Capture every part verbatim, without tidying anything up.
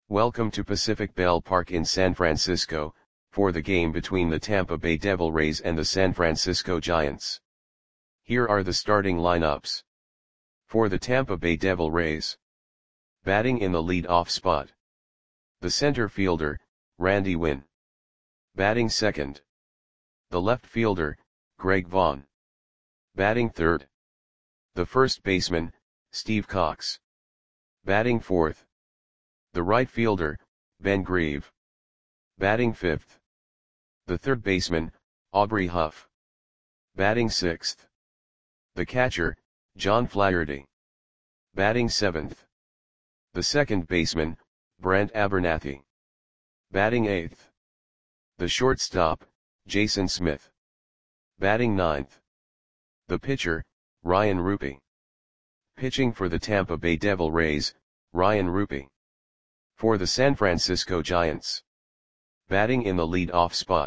Welcome to Pacific Ballpark in San Francisco, for the game between the Tampa Bay Devil Rays and the San Francisco Giants. Here are the starting lineups. For the Tampa Bay Devil Rays. Batting in the lead-off spot. The center fielder, Randy Winn. Batting second. The left fielder, Greg Vaughn. Batting third. The first baseman, Steve Cox. Batting fourth. The right fielder, Ben Grieve. Batting fifth. The third baseman, Aubrey Huff. Batting sixth. The catcher, John Flaherty. Batting seventh. The second baseman, Brent Abernathy. Batting eighth. The shortstop, Jason Smith. Batting ninth. The pitcher, Ryan Rupe. Pitching for the Tampa Bay Devil Rays, Ryan Rupe. For the San Francisco Giants. Batting in the lead-off spot.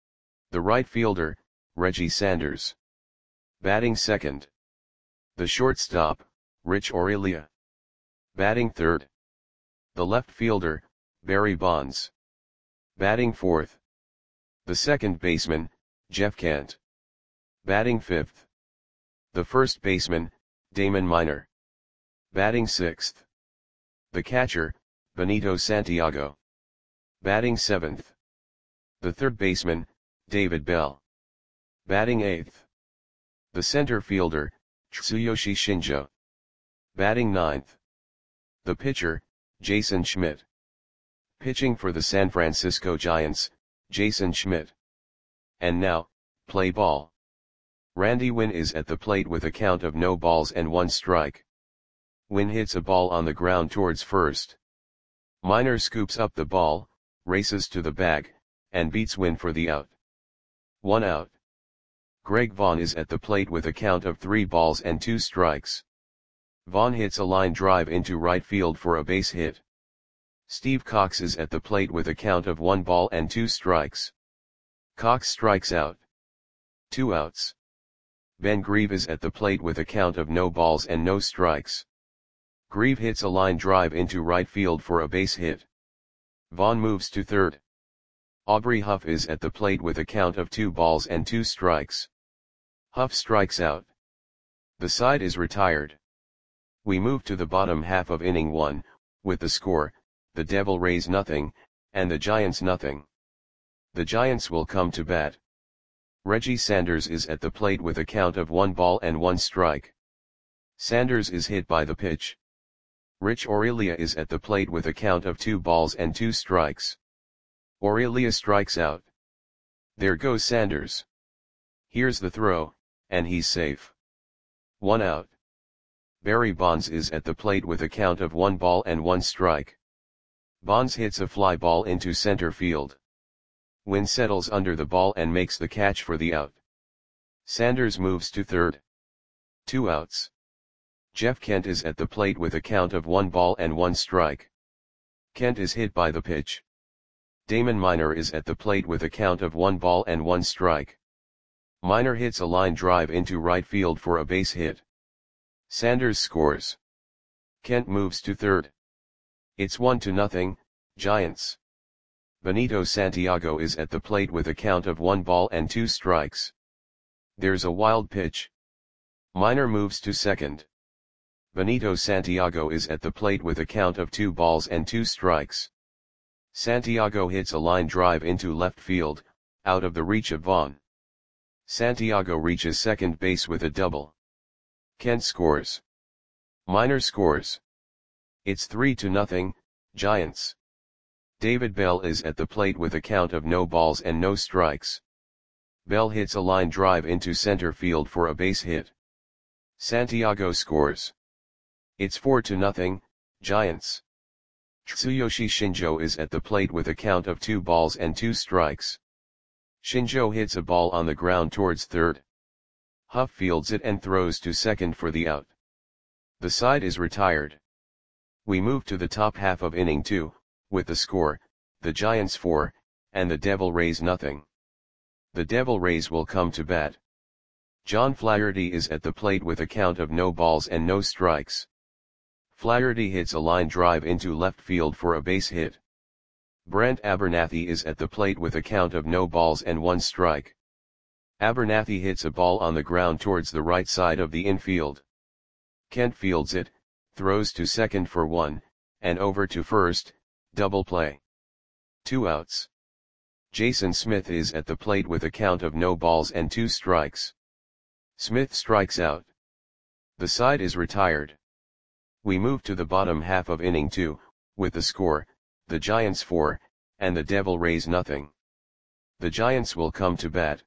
The right fielder, Reggie Sanders. Batting second. The shortstop, Rich Aurelia. Batting third. The left fielder, Barry Bonds. Batting fourth. The second baseman, Jeff Kent. Batting fifth. The first baseman, Damon Minor. Batting sixth. The catcher, Benito Santiago. Batting seventh. The third baseman, David Bell. Batting eighth. The center fielder, Tsuyoshi Shinjo. Batting ninth. The pitcher, Jason Schmidt. Pitching for the San Francisco Giants, Jason Schmidt. And now, play ball. Randy Winn is at the plate with a count of no balls and one strike. Winn hits a ball on the ground towards first. Minor scoops up the ball, races to the bag, and beats Winn for the out. One out. Greg Vaughn is at the plate with a count of three balls and two strikes. Vaughn hits a line drive into right field for a base hit. Steve Cox is at the plate with a count of one ball and two strikes. Cox strikes out. Two outs. Ben Grieve is at the plate with a count of no balls and no strikes. Grieve hits a line drive into right field for a base hit. Vaughn moves to third. Aubrey Huff is at the plate with a count of two balls and two strikes. Huff strikes out. The side is retired. We move to the bottom half of inning one, with the score, the Devil Rays nothing, and the Giants nothing. The Giants will come to bat. Reggie Sanders is at the plate with a count of one ball and one strike. Sanders is hit by the pitch. Rich Aurelia is at the plate with a count of two balls and two strikes. Aurelia strikes out. There goes Sanders. Here's the throw, and he's safe. One out. Barry Bonds is at the plate with a count of one ball and one strike. Bonds hits a fly ball into center field. Winn settles under the ball and makes the catch for the out. Sanders moves to third. Two outs. Jeff Kent is at the plate with a count of one ball and one strike. Kent is hit by the pitch. Damon Minor is at the plate with a count of one ball and one strike. Minor hits a line drive into right field for a base hit. Sanders scores. Kent moves to third. It's one to nothing, Giants. Benito Santiago is at the plate with a count of one ball and two strikes. There's a wild pitch. Minor moves to second. Benito Santiago is at the plate with a count of two balls and two strikes. Santiago hits a line drive into left field, out of the reach of Vaughn. Santiago reaches second base with a double. Kent scores. Minor scores. It's three to nothing, Giants. David Bell is at the plate with a count of no balls and no strikes. Bell hits a line drive into center field for a base hit. Santiago scores. It's four to nothing, Giants. Tsuyoshi Shinjo is at the plate with a count of two balls and two strikes. Shinjo hits a ball on the ground towards third. Huff fields it and throws to second for the out. The side is retired. We move to the top half of inning two, with the score, the Giants four, and the Devil Rays nothing. The Devil Rays will come to bat. John Flaherty is at the plate with a count of no balls and no strikes. Flaherty hits a line drive into left field for a base hit. Brent Abernathy is at the plate with a count of no balls and one strike. Abernathy hits a ball on the ground towards the right side of the infield. Kent fields it, throws to second for one, and over to first, double play. Two outs. Jason Smith is at the plate with a count of no balls and two strikes. Smith strikes out. The side is retired. We move to the bottom half of inning two, with the score, the Giants four, and the Devil Rays nothing. The Giants will come to bat.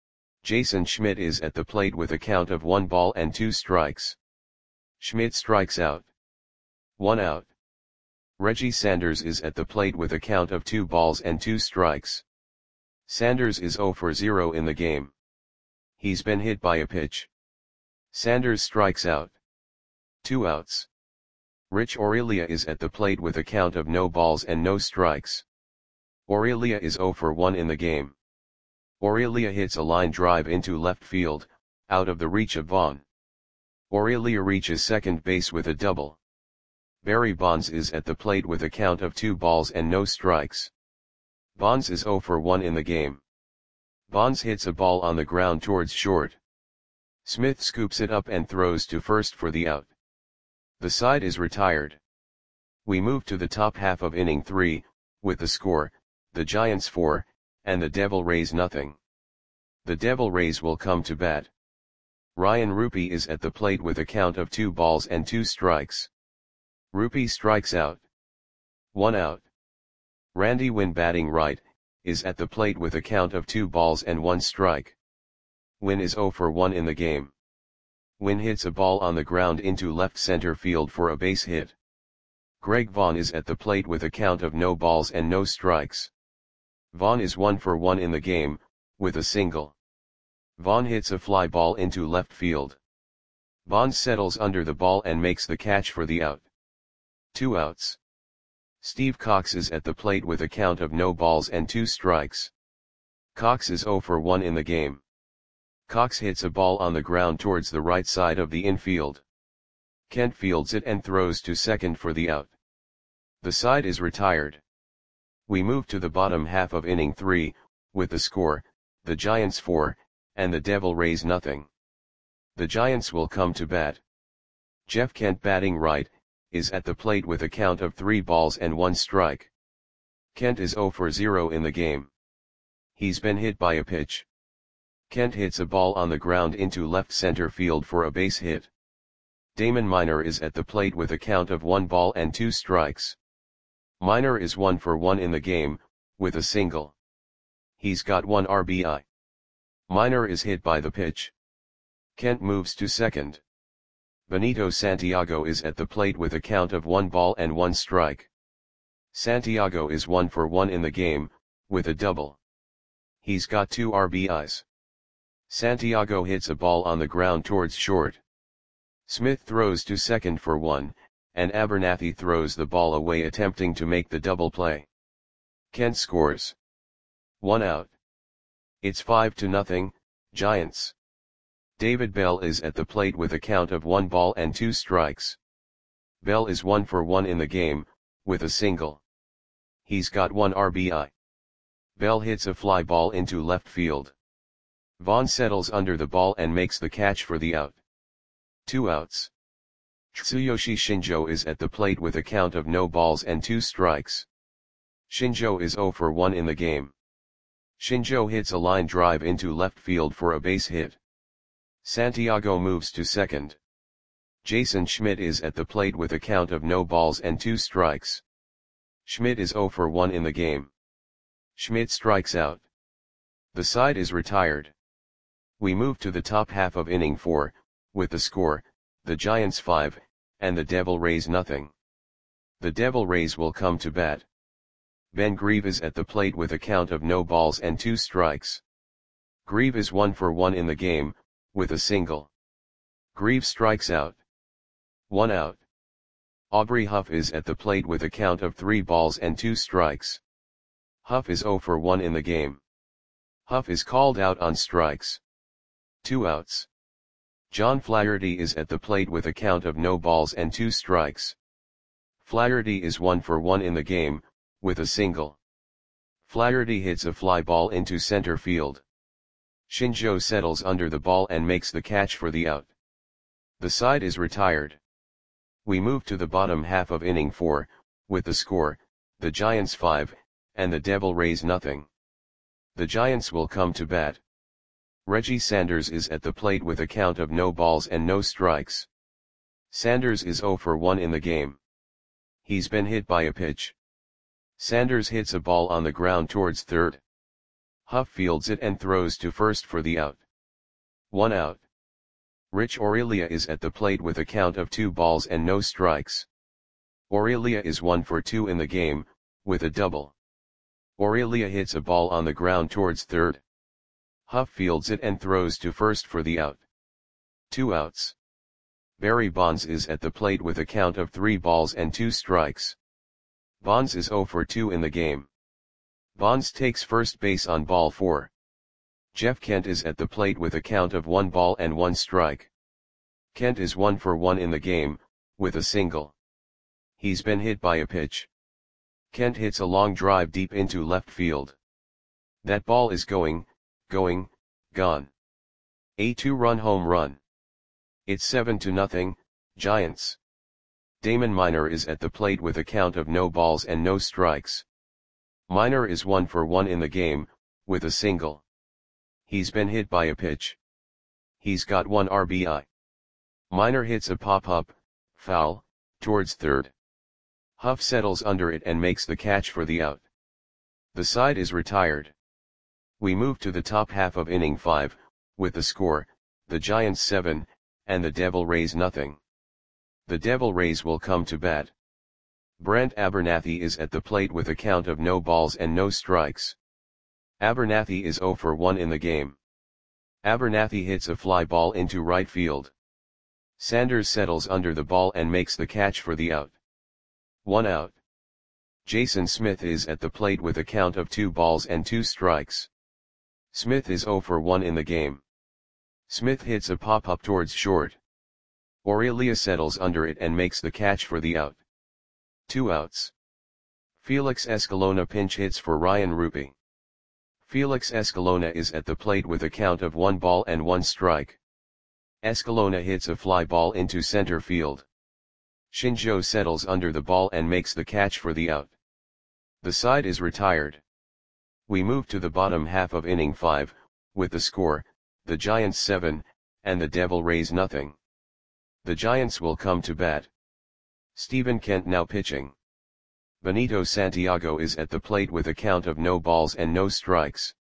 Jason Schmidt is at the plate with a count of one ball and two strikes. Schmidt strikes out. One out. Reggie Sanders is at the plate with a count of two balls and two strikes. Sanders is zero for zero in the game. He's been hit by a pitch. Sanders strikes out. Two outs. Rich Aurelia is at the plate with a count of no balls and no strikes. Aurelia is zero for one in the game. Aurelia hits a line drive into left field, out of the reach of Vaughn. Aurelia reaches second base with a double. Barry Bonds is at the plate with a count of two balls and no strikes. Bonds is zero for one in the game. Bonds hits a ball on the ground towards short. Smith scoops it up and throws to first for the out. The side is retired. We move to the top half of inning three, with the score, the Giants four, and the Devil Rays nothing. The Devil Rays will come to bat. Ryan Rupi is at the plate with a count of two balls and two strikes. Rupi strikes out. One out. Randy Winn, batting right, is at the plate with a count of two balls and one strike. Winn is zero for one in the game. Winn hits a ball on the ground into left center field for a base hit. Greg Vaughn is at the plate with a count of no balls and no strikes. Vaughn is one for one in the game, with a single. Vaughn hits a fly ball into left field. Bonds settles under the ball and makes the catch for the out. Two outs. Steve Cox is at the plate with a count of no balls and two strikes. Cox is zero for one in the game. Cox hits a ball on the ground towards the right side of the infield. Kent fields it and throws to second for the out. The side is retired. We move to the bottom half of inning three, with the score, the Giants four, and the Devil Rays nothing. The Giants will come to bat. Jeff Kent, batting right, is at the plate with a count of three balls and one strike. Kent is zero for zero in the game. He's been hit by a pitch. Kent hits a ball on the ground into left center field for a base hit. Damon Minor is at the plate with a count of one ball and two strikes. Minor is one for one in the game, with a single. He's got one R B I. Minor is hit by the pitch. Kent moves to second. Benito Santiago is at the plate with a count of one ball and one strike. Santiago is one for one in the game, with a double. He's got two R B Is. Santiago hits a ball on the ground towards short. Smith throws to second for one, and Abernathy throws the ball away attempting to make the double play. Kent scores. One out. It's five to nothing, Giants. David Bell is at the plate with a count of one ball and two strikes. Bell is one for one in the game, with a single. He's got one R B I. Bell hits a fly ball into left field. Vaughn settles under the ball and makes the catch for the out. Two outs. Tsuyoshi Shinjo is at the plate with a count of no balls and two strikes. Shinjo is zero for one in the game. Shinjo hits a line drive into left field for a base hit. Santiago moves to second. Jason Schmidt is at the plate with a count of no balls and two strikes. Schmidt is zero for one in the game. Schmidt strikes out. The side is retired. We move to the top half of inning four, with the score, the Giants five, and the Devil Rays nothing. The Devil Rays will come to bat. Ben Grieve is at the plate with a count of no balls and two strikes. Grieve is one for one in the game, with a single. Grieve strikes out. One out. Aubrey Huff is at the plate with a count of three balls and two strikes. Huff is zero for one in the game. Huff is called out on strikes. Two outs. John Flaherty is at the plate with a count of no balls and two strikes. Flaherty is one for one in the game, with a single. Flaherty hits a fly ball into center field. Shinjo settles under the ball and makes the catch for the out. The side is retired. We move to the bottom half of inning four, with the score, the Giants five, and the Devil Rays nothing. The Giants will come to bat. Reggie Sanders is at the plate with a count of no balls and no strikes. Sanders is zero for one in the game. He's been hit by a pitch. Sanders hits a ball on the ground towards third. Huff fields it and throws to first for the out. One out. Rich Aurelia is at the plate with a count of two balls and no strikes. Aurelia is one for two in the game, with a double. Aurelia hits a ball on the ground towards third. Huff fields it and throws to first for the out. Two outs. Barry Bonds is at the plate with a count of three balls and two strikes. Bonds is zero for two in the game. Bonds takes first base on ball four. Jeff Kent is at the plate with a count of one ball and one strike. Kent is one for one in the game, with a single. He's been hit by a pitch. Kent hits a long drive deep into left field. That ball is going, going, gone. A two-run home run. It's seven to nothing, Giants. Damon Minor is at the plate with a count of no balls and no strikes. Minor is one for one in the game, with a single. He's been hit by a pitch. He's got one R B I. Minor hits a pop-up, foul, towards third. Huff settles under it and makes the catch for the out. The side is retired. We move to the top half of inning five, with the score, the Giants seven, and the Devil Rays nothing. The Devil Rays will come to bat. Brent Abernathy is at the plate with a count of no balls and no strikes. Abernathy is zero for one in the game. Abernathy hits a fly ball into right field. Sanders settles under the ball and makes the catch for the out. One out. Jason Smith is at the plate with a count of two balls and two strikes. Smith is zero for one in the game. Smith hits a pop-up towards short. Aurelia settles under it and makes the catch for the out. Two outs. Felix Escalona pinch hits for Ryan Rupi. Felix Escalona is at the plate with a count of one ball and one strike. Escalona hits a fly ball into center field. Shinjo settles under the ball and makes the catch for the out. The side is retired. We move to the bottom half of inning five, with the score, the Giants seven, and the Devil Rays nothing. The Giants will come to bat. Stephen Kent now pitching. Benito Santiago is at the plate with a count of no balls and no strikes.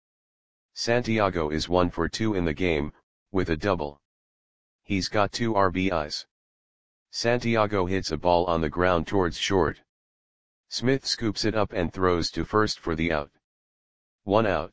Santiago is one for two in the game, with a double. He's got two R B Is. Santiago hits a ball on the ground towards short. Smith scoops it up and throws to first for the out. One out.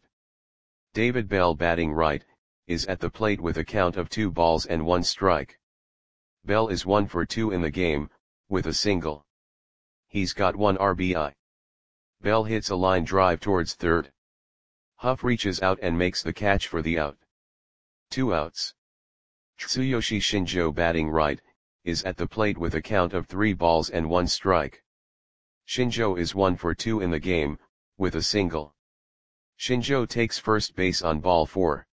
David Bell batting right, is at the plate with a count of two balls and one strike. Bell is one for two in the game, with a single. He's got one R B I. Bell hits a line drive towards third. Huff reaches out and makes the catch for the out. Two outs. Tsuyoshi Shinjo batting right, is at the plate with a count of three balls and one strike. Shinjo is one for two in the game, with a single. Shinjo takes first base on ball four.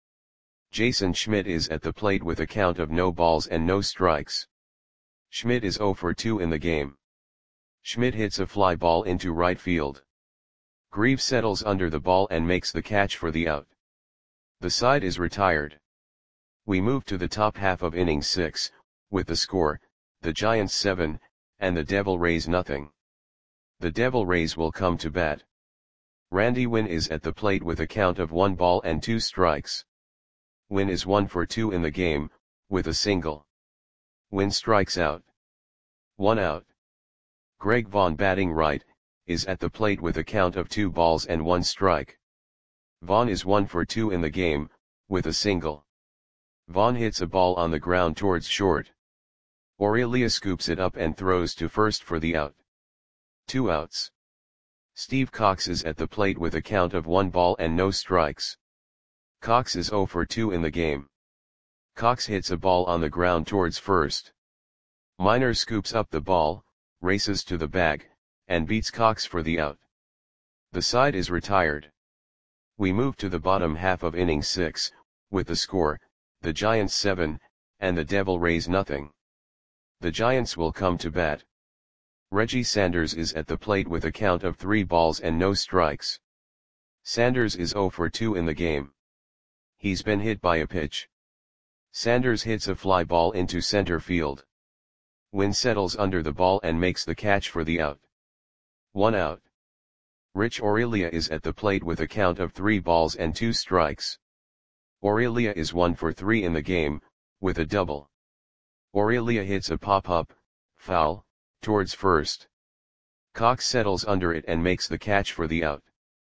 Jason Schmidt is at the plate with a count of no balls and no strikes. Schmidt is zero for two in the game. Schmidt hits a fly ball into right field. Grieve settles under the ball and makes the catch for the out. The side is retired. We move to the top half of inning six, with the score, the Giants seven, and the Devil Rays nothing. The Devil Rays will come to bat. Randy Winn is at the plate with a count of one ball and two strikes. Winn is one for two in the game, with a single. Winn strikes out. One out. Greg Vaughn batting right, is at the plate with a count of two balls and one strike. Vaughn is one for two in the game, with a single. Vaughn hits a ball on the ground towards short. Aurelia scoops it up and throws to first for the out. Two outs. Steve Cox is at the plate with a count of one ball and no strikes. Cox is zero for two in the game. Cox hits a ball on the ground towards first. Minor scoops up the ball, races to the bag, and beats Cox for the out. The side is retired. We move to the bottom half of inning six, with the score, the Giants seven, and the Devil Rays nothing. The Giants will come to bat. Reggie Sanders is at the plate with a count of three balls and no strikes. Sanders is oh for two in the game. He's been hit by a pitch. Sanders hits a fly ball into center field. Wynn settles under the ball and makes the catch for the out. One out. Rich Aurelia is at the plate with a count of three balls and two strikes. Aurelia is one for three in the game, with a double. Aurelia hits a pop-up, foul, towards first. Cox settles under it and makes the catch for the out.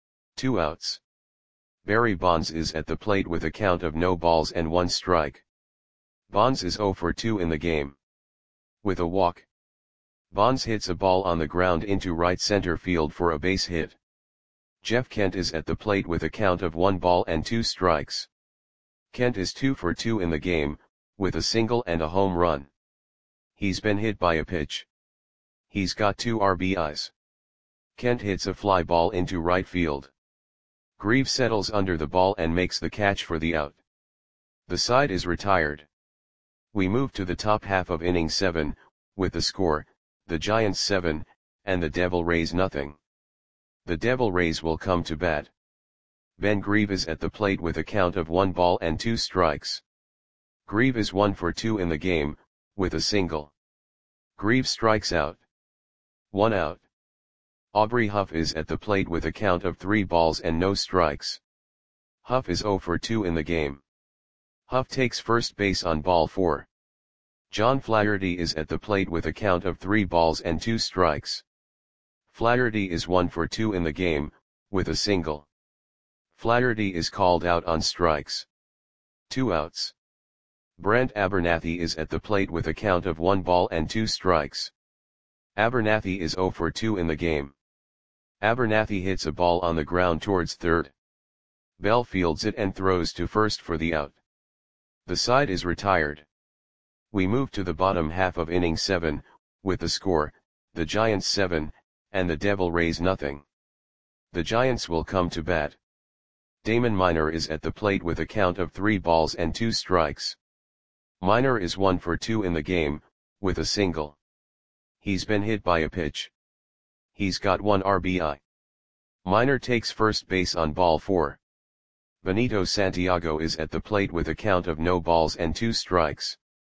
Two outs. Barry Bonds is at the plate with a count of no balls and one strike. Bonds is oh for two in the game. With a walk. Bonds hits a ball on the ground into right center field for a base hit. Jeff Kent is at the plate with a count of one ball and two strikes. Kent is two for two in the game, with a single and a home run. He's been hit by a pitch. He's got two R B Is. Kent hits a fly ball into right field. Greaves settles under the ball and makes the catch for the out. The side is retired. We move to the top half of inning seven, with the score, the Giants seven, and the Devil Rays nothing. The Devil Rays will come to bat. Ben Grieve is at the plate with a count of one ball and two strikes. Grieve is one for two in the game, with a single. Grieve strikes out. One out. Aubrey Huff is at the plate with a count of three balls and no strikes. Huff is oh for two in the game. Huff takes first base on ball four. John Flaherty is at the plate with a count of three balls and two strikes. Flaherty is one for two in the game, with a single. Flaherty is called out on strikes. Two outs. Brent Abernathy is at the plate with a count of one ball and two strikes. Abernathy is oh for two in the game. Abernathy hits a ball on the ground towards third. Bell fields it and throws to first for the out. The side is retired. We move to the bottom half of inning seven, with the score, the Giants seven, and the Devil Rays nothing. The Giants will come to bat. Damon Minor is at the plate with a count of three balls and two strikes. Minor is one for two in the game, with a single. He's been hit by a pitch. He's got one R B I. Minor takes first base on ball four. Benito Santiago is at the plate with a count of no balls and two strikes.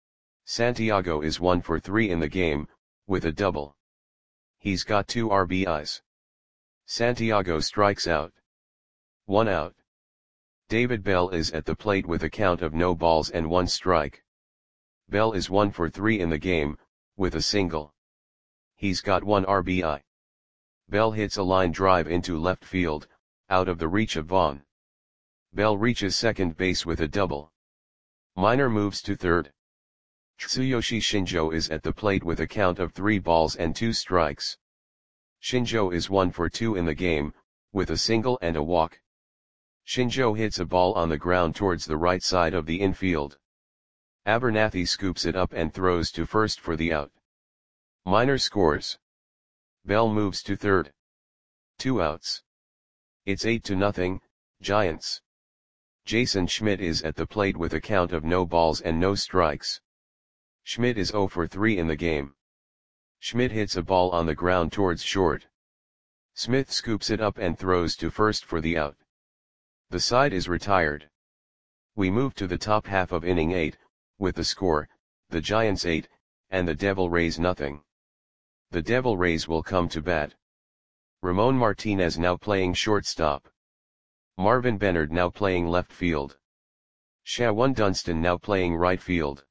Santiago is one for three in the game, with a double. He's got two R B Is. Santiago strikes out. One out. David Bell is at the plate with a count of no balls and one strike. Bell is one for three in the game, with a single. He's got one R B I. Bell hits a line drive into left field, out of the reach of Vaughn. Bell reaches second base with a double. Minor moves to third. Tsuyoshi Shinjo is at the plate with a count of three balls and two strikes. Shinjo is one for two in the game, with a single and a walk. Shinjo hits a ball on the ground towards the right side of the infield. Abernathy scoops it up and throws to first for the out. Minor scores. Bell moves to third. Two outs. It's eight to nothing, Giants. Jason Schmidt is at the plate with a count of no balls and no strikes. Schmidt is oh for three in the game. Schmidt hits a ball on the ground towards short. Smith scoops it up and throws to first for the out. The side is retired. We move to the top half of inning eight, with the score, the Giants eight, and the Devil Rays nothing. The Devil Rays will come to bat. Ramon Martinez now playing shortstop. Marvin Bennard now playing left field. Shawan Dunston now playing right field.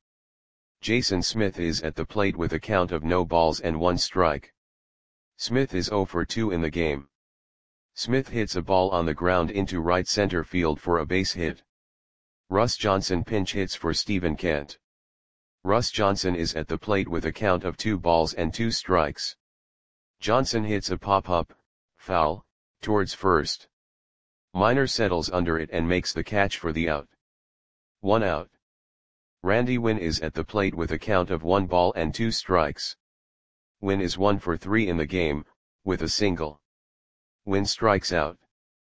Jason Smith is at the plate with a count of no balls and one strike. Smith is oh for two in the game. Smith hits a ball on the ground into right center field for a base hit. Russ Johnson pinch hits for Stephen Kent. Russ Johnson is at the plate with a count of two balls and two strikes. Johnson hits a pop-up, foul, towards first. Minor settles under it and makes the catch for the out. One out. Randy Wynn is at the plate with a count of one ball and two strikes. Win is one for three in the game, with a single. Win strikes out.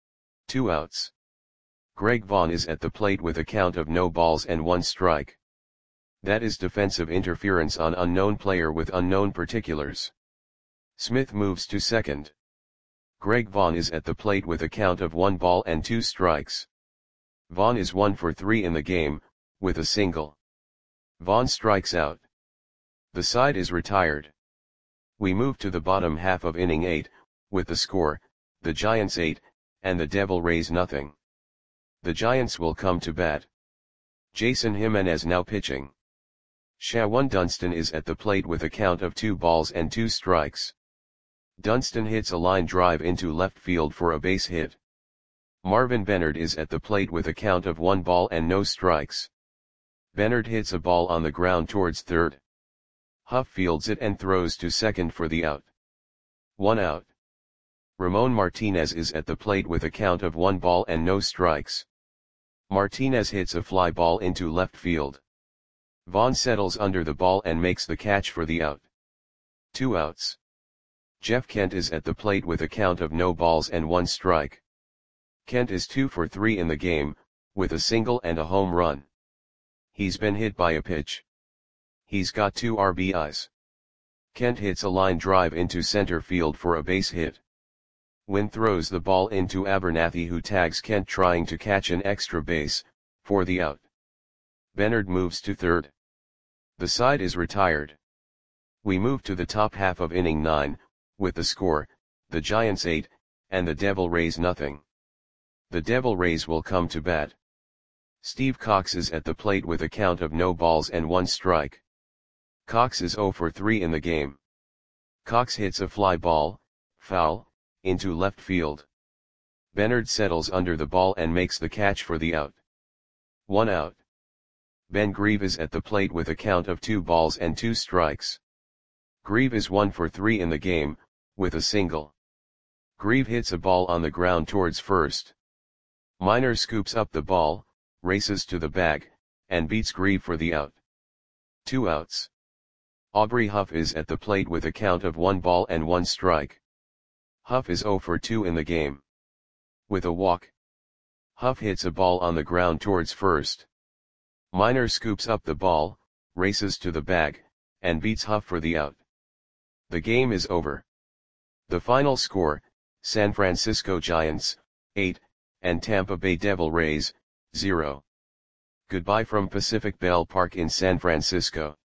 Two outs. Greg Vaughn is at the plate with a count of no balls and one strike. That is defensive interference on unknown player with unknown particulars. Smith moves to second. Greg Vaughn is at the plate with a count of one ball and two strikes. Vaughn is one for three in the game, with a single. Vaughn strikes out. The side is retired. We move to the bottom half of inning eight, with the score, the Giants eight, and the Devil Rays nothing. The Giants will come to bat. Jason Jimenez now pitching. Shawan Dunston is at the plate with a count of two balls and two strikes. Dunston hits a line drive into left field for a base hit. Marvin Bennard is at the plate with a count of one ball and no strikes. Bennard hits a ball on the ground towards third. Huff fields it and throws to second for the out. One out. Ramon Martinez is at the plate with a count of one ball and no strikes. Martinez hits a fly ball into left field. Vaughn settles under the ball and makes the catch for the out. Two outs. Jeff Kent is at the plate with a count of no balls and one strike. Kent is two for three in the game, with a single and a home run. He's been hit by a pitch. He's got two R B Is. Kent hits a line drive into center field for a base hit. Wynn throws the ball into Abernathy, who tags Kent trying to catch an extra base, for the out. Bennard moves to third. The side is retired. We move to the top half of inning nine, with the score, the Giants eight, and the Devil Rays nothing. The Devil Rays will come to bat. Steve Cox is at the plate with a count of no balls and one strike. Cox is zero for three in the game. Cox hits a fly ball, foul, into left field. Bennard settles under the ball and makes the catch for the out. One out. Ben Grieve is at the plate with a count of two balls and two strikes. Grieve is one for three in the game, with a single. Grieve hits a ball on the ground towards first. Minor scoops up the ball, races to the bag, and beats Grieve for the out. Two outs. Aubrey Huff is at the plate with a count of one ball and one strike. Huff is zero for two in the game. With a walk. Huff hits a ball on the ground towards first. Minor scoops up the ball, races to the bag, and beats Huff for the out. The game is over. The final score, San Francisco Giants, eight, and Tampa Bay Devil Rays, zero. Goodbye from Pacific Bell Park in San Francisco.